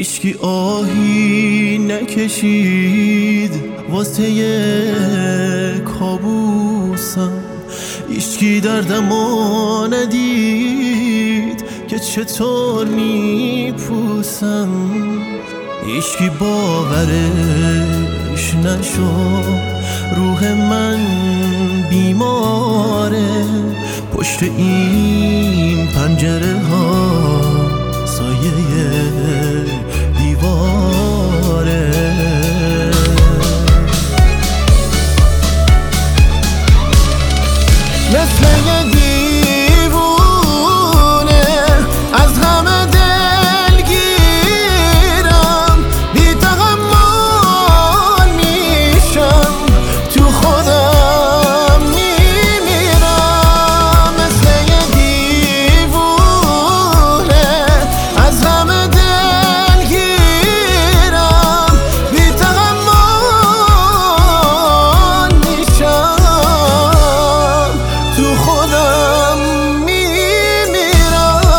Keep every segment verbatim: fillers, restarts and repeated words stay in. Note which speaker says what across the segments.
Speaker 1: هیچکی آهی نکشید واسه کابوسم، هیچکی دردمو ندید که چطور میپوسم، هیچکی باورش نشد روح من بیماره، پشت این پنجره ها سایه دیواره. مثل یه دیوونه از همه دلگیرم، بی تحمل میشم تو خودم میمیرم. مثل یه دیوونه از همه دلگیرم، بی تحمل میشم تو خودم میمیرم.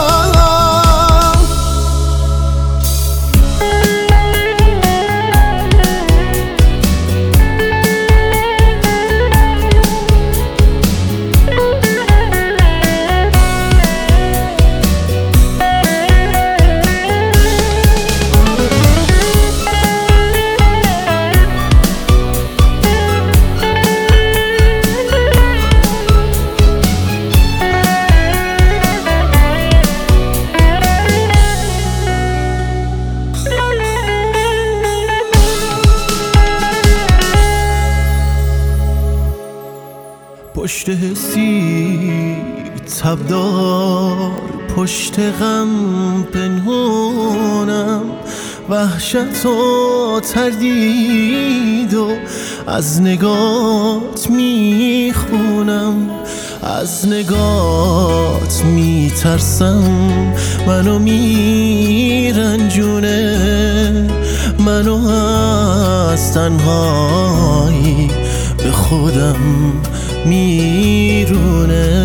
Speaker 1: پشت حسی تبدار، پشت غم پنهونم، وحشت و تردید و از نگات میخونم، از نگات میترسم، منو میرنجونه، منو از تنهایی به خودم میرونه.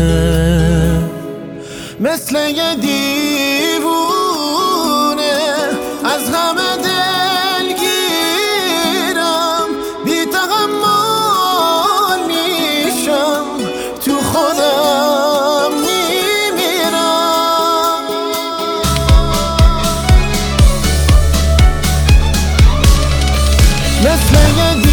Speaker 1: مثل یه دیوونه از همه دلگیرم، بی تحمل میشم تو خودم میمیرم. مثل یه